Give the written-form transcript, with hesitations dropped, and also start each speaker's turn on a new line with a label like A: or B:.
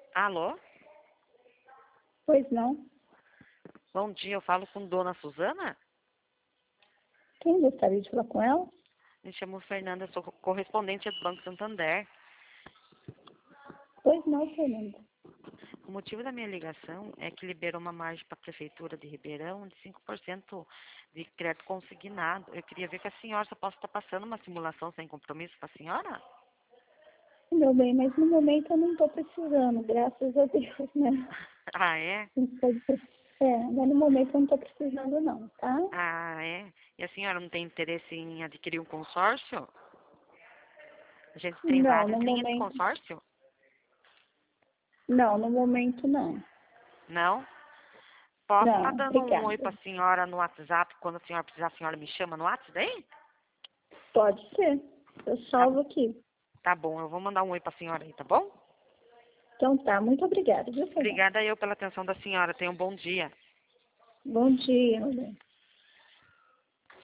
A: Alô?
B: Pois não.
A: Bom dia, eu falo com Dona Suzana?
B: Quem gostaria de falar com ela?
A: Me chamo Fernanda, sou correspondente do Banco Santander.
B: Pois não, Fernanda.
A: O motivo da minha ligação é que liberou uma margem para a Prefeitura de Ribeirão de 5% de crédito consignado. Eu queria ver com a senhora se eu posso estar passando uma simulação sem compromisso para a senhora?
B: Meu bem, mas no momento eu não estou precisando, graças a Deus, né?
A: Ah, é?
B: Mas no momento eu não estou precisando não, tá?
A: Ah, é? E a senhora não tem interesse em adquirir um consórcio? A gente tem
B: Não,
A: várias
B: no
A: linhas de
B: momento.
A: consórcio?
B: Não, no momento não.
A: Não? Posso estar
B: Não,
A: dando um oi
B: obrigada.
A: para a senhora no WhatsApp, quando a senhora precisar, a senhora me chama no WhatsApp daí?
B: Pode ser. Eu
A: Tá,
B: salvo aqui.
A: tá bom, eu vou mandar um oi para a senhora aí, tá bom?
B: Então tá, muito obrigada, viu, Fernanda?
A: Obrigada eu pela atenção da senhora. Tenha um bom dia.
B: Bom dia, meu bem.